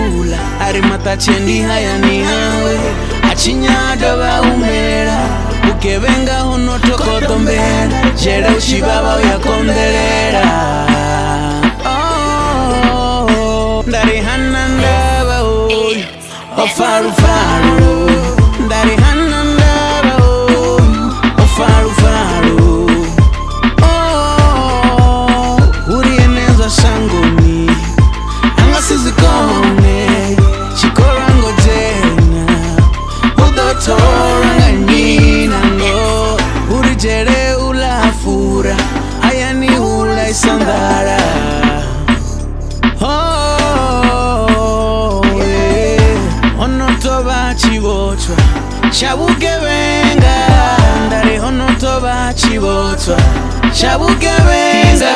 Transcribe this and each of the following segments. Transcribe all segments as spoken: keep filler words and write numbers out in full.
hula ari matachendi haya ni hawe achinyado ba umera ukevenga hono tokotombera jere ushibaba uyakonderera oh ndari hanandaba oy ofaru faru ndari hanandaba oy ofaru faru oh urieneza sangoni angasizikone chikorango tena udotora nganinango urijere ulafura ayani hula isandara oh yeah. Onotoba chibochwa chabuke venga ndari onotoba chibochwa chabuke venga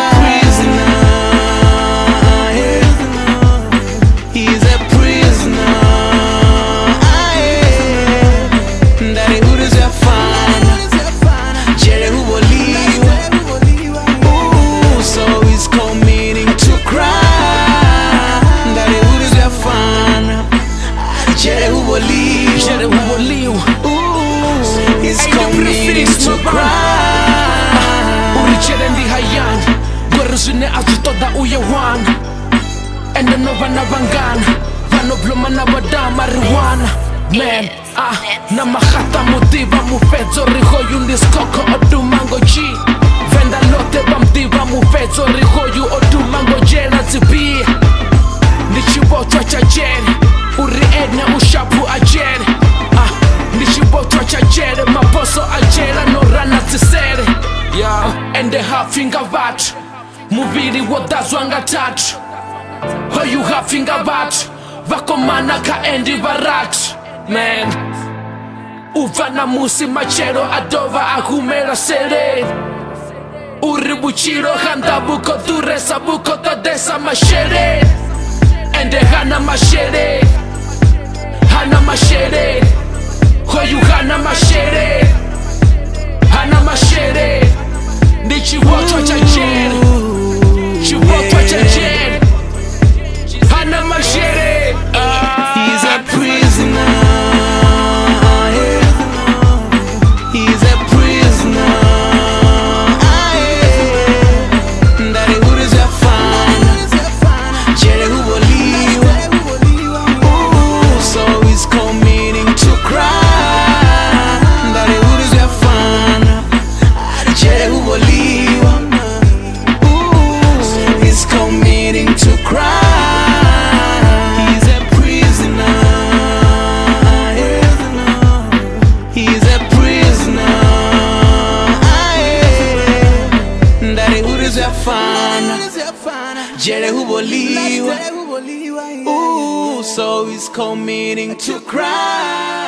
Jere uboliwa It's coming to cry Uri ndi hayani Gweru zine azutoda uye wana Ende no vana vangana Vano bloma na vada marijuana Man, ah, na mahata mutiva mufedzo Rihoyu niskoko odumango G Venda lote bamdiva mufedzo Rihoyu odumango jena zibi Nichibotwa cha jere Uri edna ushapu ajere Ah, nichibotwa cha jere Maposo ajera no rana tisere Yeah, ende hafinga vatu Muviri wodazwanga tatu Hoyu hafinga vatu Vakomana ka endi varatu Man Uvana musi machero adova ahumera sere Uri buchiro handa buko duresa buko todesa mashere Ende hana mashere Hana mashere Hoyu hana mashere Hana mashere Nichi wotwa cha jere Chi wotwa cha jere Hana mashere He's a prisoner He's a prisoner Ndari uri zafana Jere huboliwa Ooh, so he's committing to crime Ndari uri zafana Jere huboliwa Ooh, he's committing to crime Jere huboliwa Ooh, so he's committing to crime